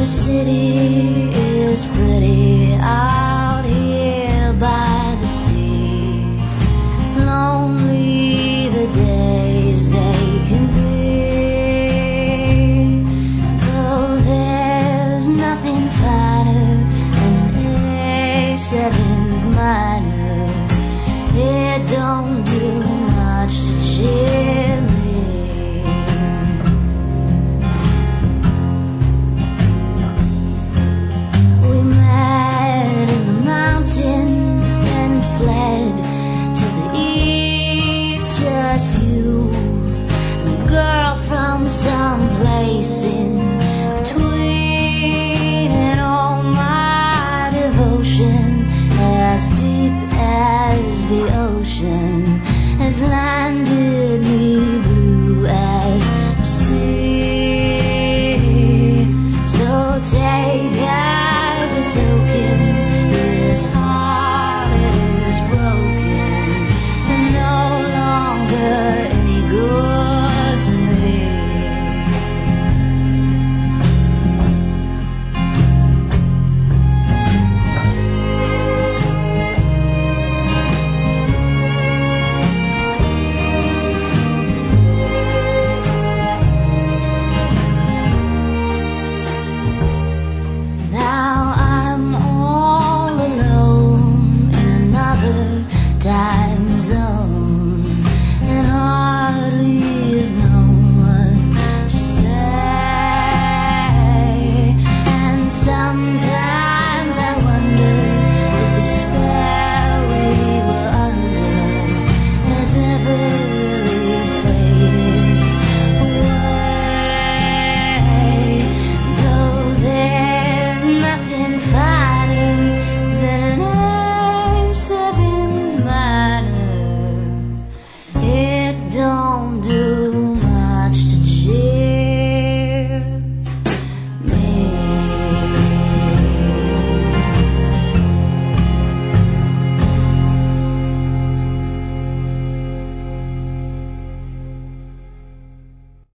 the city is pretty out here by the sea. Lonely the days they can be. Oh, there's nothing finer than A7th minor. It don't do much to cheer me. We met in the mountains, then fled to the east, just you and a girl from some place in between.